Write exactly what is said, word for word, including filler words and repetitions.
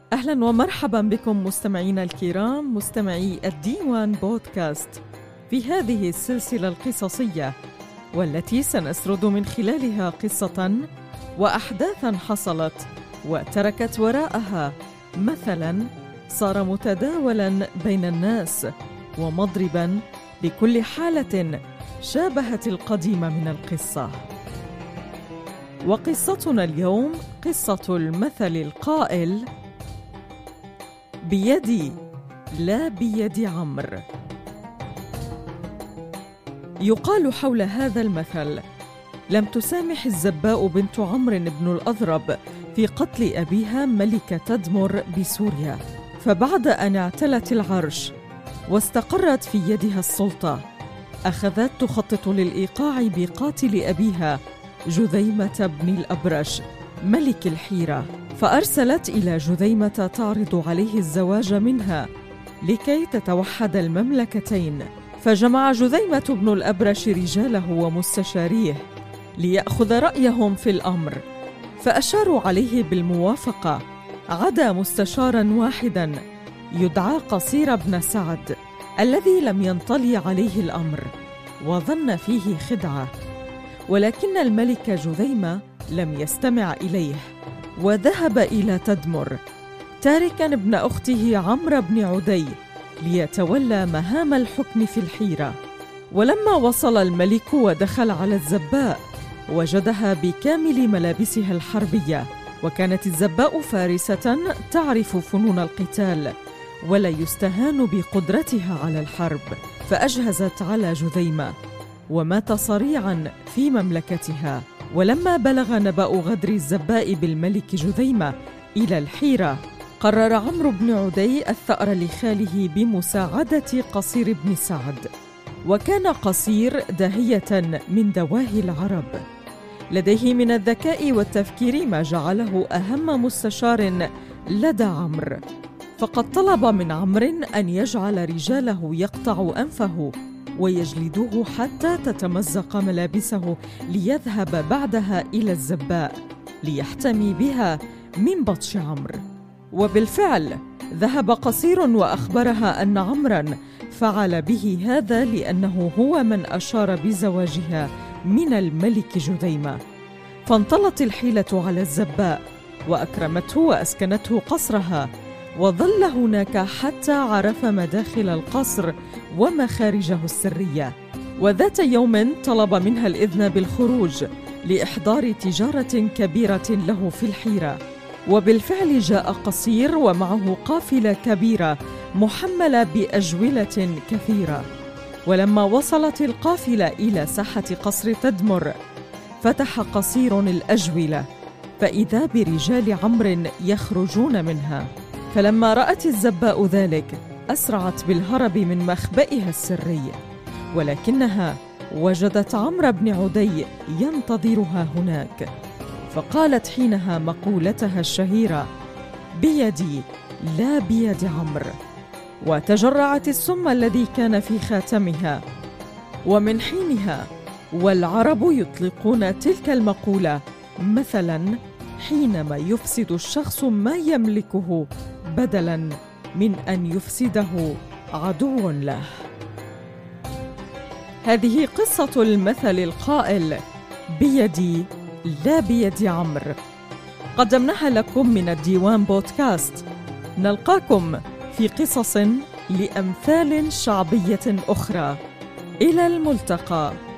أهلا ومرحبا بكم مستمعينا الكرام، مستمعي الديوان بودكاست، في هذه السلسلة القصصية والتي سنسرد من خلالها قصة وأحداثا حصلت وتركت وراءها مثلا صار متداولا بين الناس ومضربا لكل حالة شابهت القديم من القصة. وقصتنا اليوم قصة المثل القائل: بيدي لا بيد عمرو. يقال حول هذا المثل: لم تسامح الزباء بنت عمرو بن الأضرب في قتل أبيها ملكة تدمر بسوريا، فبعد أن اعتلت العرش واستقرت في يدها السلطة أخذت تخطط للإيقاع بقاتل أبيها جذيمة بن الأبرش ملك الحيرة، فأرسلت إلى جذيمة تعرض عليه الزواج منها لكي تتوحد المملكتين. فجمع جذيمة بن الأبرش رجاله ومستشاريه ليأخذ رأيهم في الأمر، فأشاروا عليه بالموافقة عدا مستشاراً واحداً يدعى قصير بن سعد، الذي لم ينطلي عليه الأمر وظن فيه خدعة، ولكن الملك جذيمة لم يستمع إليه وذهب إلى تدمر تاركاً ابن أخته عمرو بن عدي ليتولى مهام الحكم في الحيرة. ولما وصل الملك ودخل على الزباء وجدها بكامل ملابسها الحربية، وكانت الزباء فارسة تعرف فنون القتال ولا يستهان بقدرتها على الحرب، فأجهزت على جذيمة ومات صريعاً في مملكتها. ولما بلغ نبأ غدر الزباء بالملك جذيمة إلى الحيرة، قرر عمرو بن عدي الثأر لخاله بمساعدة قصير بن سعد. وكان قصير داهية من دواهي العرب، لديه من الذكاء والتفكير ما جعله أهم مستشار لدى عمرو، فقد طلب من عمرو أن يجعل رجاله يقطع أنفه ويجلدوه حتى تتمزق ملابسه ليذهب بعدها إلى الزباء ليحتمي بها من بطش عمرو. وبالفعل ذهب قصير وأخبرها أن عمرا فعل به هذا لأنه هو من أشار بزواجها من الملك جذيمة، فانطلت الحيلة على الزباء وأكرمته وأسكنته قصرها، وظل هناك حتى عرف مداخل القصر ومخارجه السرية. وذات يوم طلب منها الإذن بالخروج لإحضار تجارة كبيرة له في الحيرة، وبالفعل جاء قصير ومعه قافلة كبيرة محملة بأجولة كثيرة. ولما وصلت القافلة إلى ساحة قصر تدمر، فتح قصير الأجولة فإذا برجال عمرو يخرجون منها، فلما رأت الزباء ذلك أسرعت بالهرب من مخبئها السري، ولكنها وجدت عمرو بن عدي ينتظرها هناك، فقالت حينها مقولتها الشهيرة: بيدي لا بيد عمرو، وتجرعت السم الذي كان في خاتمها. ومن حينها والعرب يطلقون تلك المقولة مثلاً حينما يفسد الشخص ما يملكه بدلاً من أن يفسده عدو له. هذه قصة المثل القائل: بيدي لا بيد عمرو، قدمناها لكم من الديوان بودكاست. نلقاكم في قصص لأمثال شعبية أخرى. إلى الملتقى.